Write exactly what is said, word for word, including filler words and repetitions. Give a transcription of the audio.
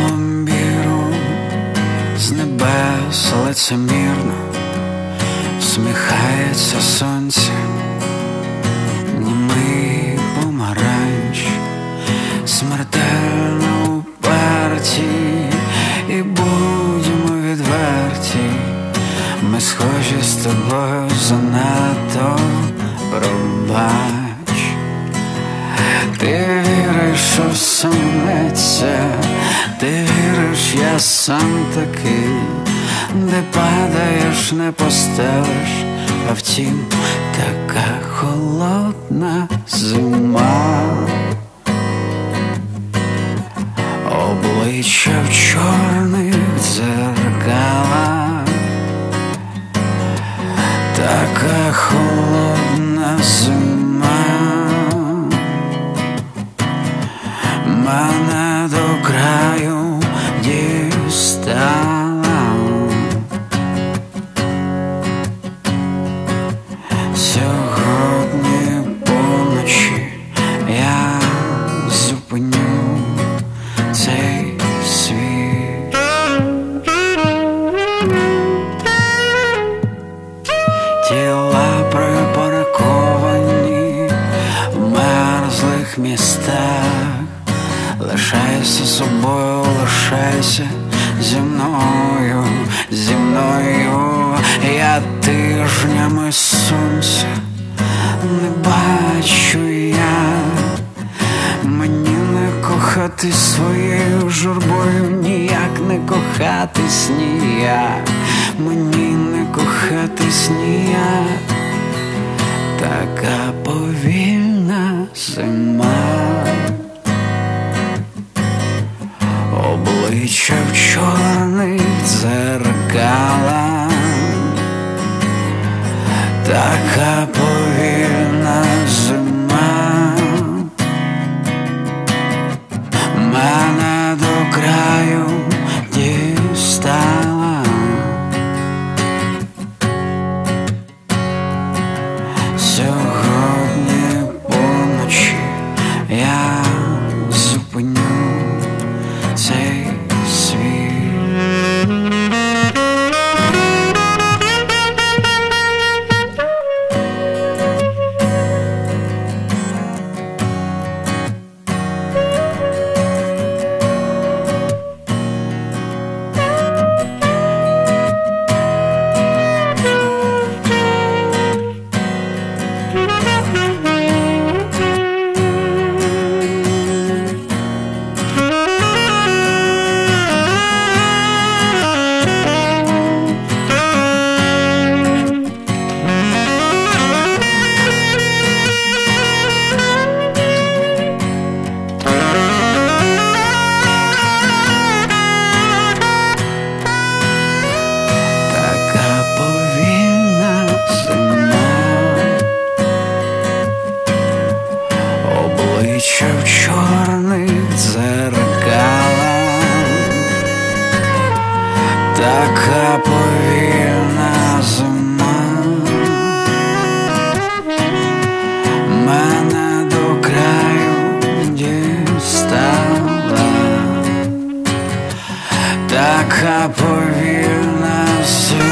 пломбіру з небес лицемірно всміхається сонце, німий помаранч, смертельно уперті, і будемо відверті, ми схожі з тобою занадто, пробач. Ти віриш, що сумнеться, ти віриш, я сам такий, де падаєш, не постелиш, а втім, така холодна зима. Обличчя в чорних дзеркалах, така холодна зима. Мене до краю дістала. Сьогодні поночі я зупиню цей світ. Тіла припарковані в мерзлих містах. Лишайся собою, лишайся зі мною, зі мною. Я тижнями сонця не бачу я. Мені не кохатись своєю журбою, ніяк не кохатись ніяк. Мені не кохатись ніяк. Така повільна зима. Обличчя в чорних дзеркалах, така повільна зима. Мене до краю дістала. Сьогодні поночі я зупиню цей світ. Обличчя в чорних дзеркалах, така повільна зима. Мене до краю дістала. Така повільна зима.